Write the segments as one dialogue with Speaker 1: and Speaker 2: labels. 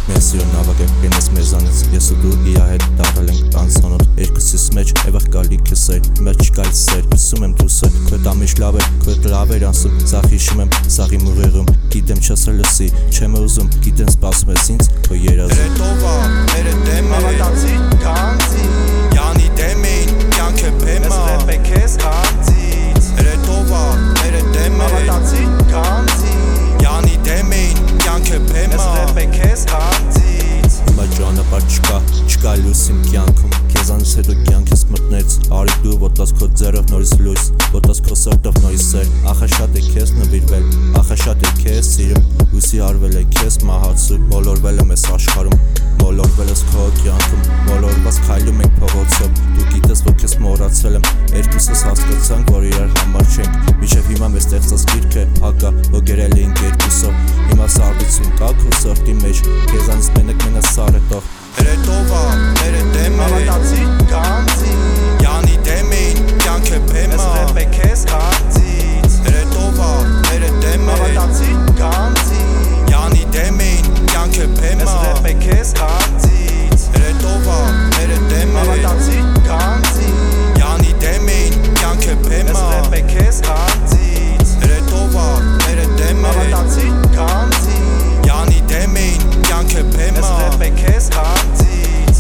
Speaker 1: Mēs sիրո նավակ է գնես մեզանից Ես ու դու իրա հետ դարել ենք անցանոտ Երկուսիս մեջ էվաղ գալիք է սեր Մեր չկալի սեր Հսում եմ դուսը Քո տամիշ լավ է Քո լավ էր անսում Սաղ հիշում եմ Սաղի մուրեղում Գիտեմ չասը լսի Չեմ ուզում Գիտեմ սպասում ես ինձ Քո երազում
Speaker 2: Երետովա Մերը դեմ է Հավատացի Կանցի Յանի դեմ էին Կյանքը բեմ է Ես ռեպ է քեզ կանցից Երետովա Մերը դեմ է Հավատացի Կանցի Յանի դեմ էին Կյանքը բեմ է Ես ռեպ է քեզ կանցից
Speaker 1: Հիմա ճանապարհ չկա լույս իմ կյանքում Քեզանից հետո կյանքից մտնեց Արի դու ոտած քո ձեռով նորից լույս Ոտած քո սրտով նորից սեր Ախա շատ է քեզ նվիրվել Ախա շատ է քեզ սիրում Լույսի արվել է քեզ մահացու Մոլորվել եմ ես աշխարհում Մոլորվել ես քո կյանքում Մոլորված քայլում ենք փողոցով Դու գիտես որ քեզ մոռացել եմ Երկուսս հասկացանք որ իրար համար չենք Մինչև հիմա մեր ստեղծած գիրքը հակա Ոգերել էինք երկուսով Հիմա սարդություն կա քո սրտի մեջ Քեզանից մենակ սար է տող
Speaker 2: Երետովա Մերը դեմ է Հավատացի Կանցի Յանի դեմ էին Կյանքը բեմ է Ես ռեպ է քեզ կանցից Երետովա Մերը դեմ է Հավատացի Կանցի Յանի դեմ էին Կյանքը բեմ է Ես ռեպ է քեզ կանցից Երետովա Մերը դեմ է Հավատացի Կանցի Յանի դեմ էին Կյանքը բեմ է Ես ռեպ է քեզ կանցից Երետովա Մերը դեմ է Հավատացի Կանցի Յանի դեմ էին Կյանքը բեմ է Ես ռեպ է քեզ կանցից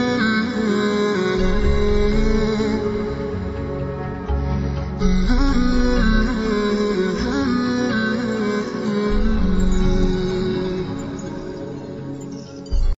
Speaker 3: Mm-hmm.